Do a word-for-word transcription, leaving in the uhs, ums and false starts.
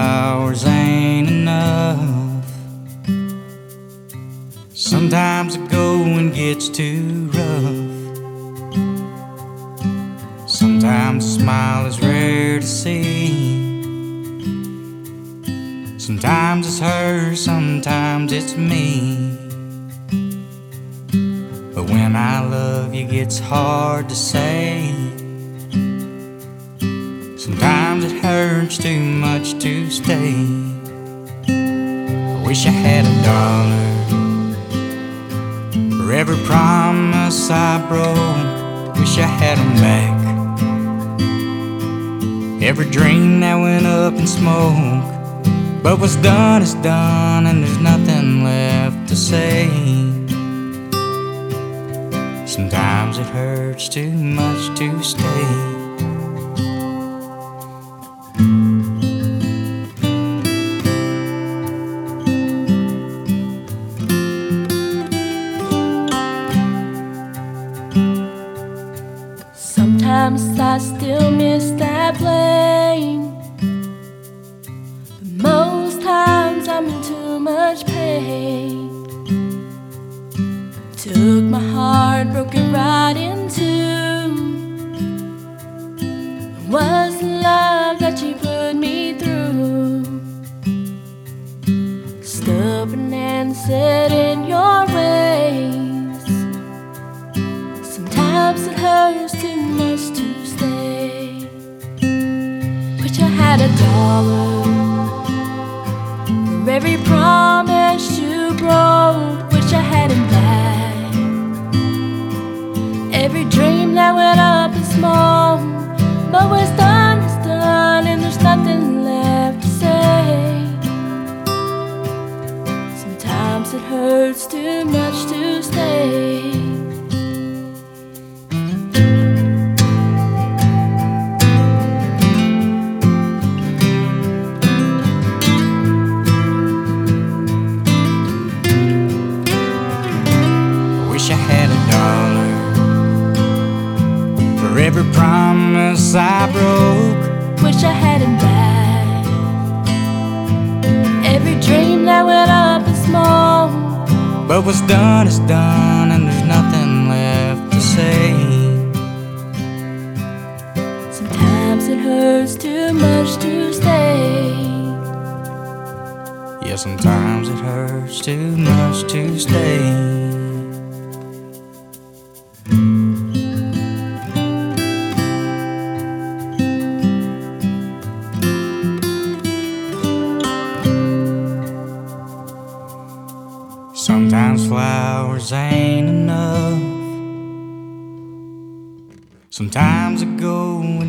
flowers ain't enough. Sometimes the going gets too rough. Sometimes a smile is rare to see. Sometimes it's her, sometimes it's me. But when I love you, it's hard to say. Sometimes it hurts too much to stay. I wish I had a dollar for every promise I broke. Wish I had a Mac, every dream that went up in smoke. But what's done is done, and there's nothing left to say. Sometimes it hurts too much to stay. Sometimes I still miss that plane, but most times I'm in too much pain. Took my heart, broke it right in two. Was the love that you put me through, stubborn and set in your ways. Sometimes it hurts too much to stay. Wish I had a dollar for every promise you broke. Wish I had him back, every dream that went up in smoke. But what's done is done, and there's nothing left to say. Sometimes it hurts too much to stay. Wish I had a dollar for every promise I broke. Wish I had him back, every dream that went up in smoke. But what's done is done, and there's nothing left to say. Sometimes it hurts too much to stay. Yeah, sometimes it hurts too much to stay. Sometimes flowers ain't enough. Sometimes the go